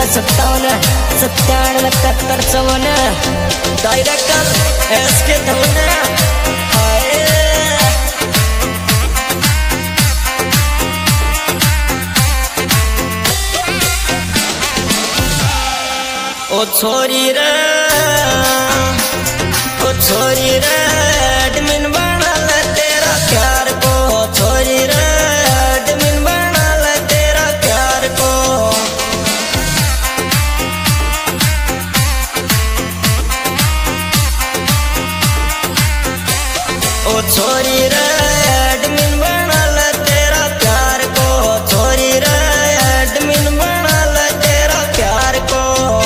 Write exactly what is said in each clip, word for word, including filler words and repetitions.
सत्तावन सत्तानवे इकहत्तर चौवन डायरेक्टर एस के धवन। ओ छोरी रे ओ छोरी रे एडमिन बना ले तेरा प्यार को, छोरी रे एडमिन बना ले तेरा प्यार को। ओ छोरी रे एडमिन बना ले तेरा प्यार को, छोरी रे एडमिन बना ले तेरा प्यार को।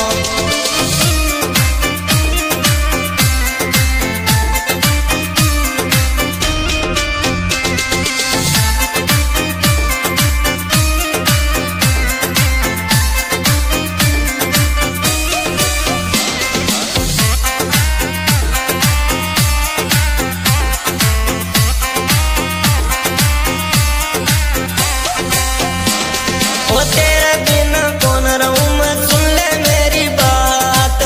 ओ तेरे बिना कौन रहूं मैं, सुन ले मेरी बात।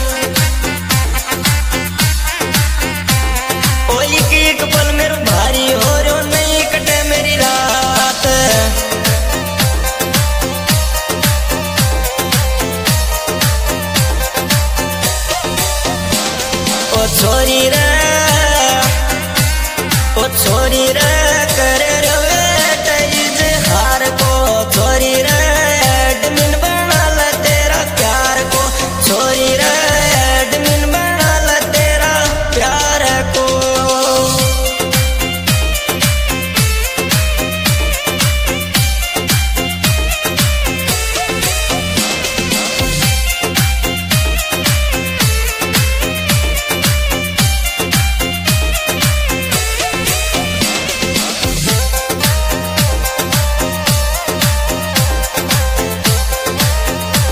ओ एक एक पल मेरे भारी हो रो, नहीं कटे मेरी रात। ओ छोरी रे ओ छोरी रे करे रवे हार को, छोरी रे एडमिन बना ले तेरा प्यार को, छोरी रे एडमिन बना ले तेरा प्यार को।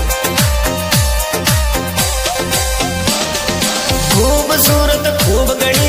खूबसूरत खूब गणी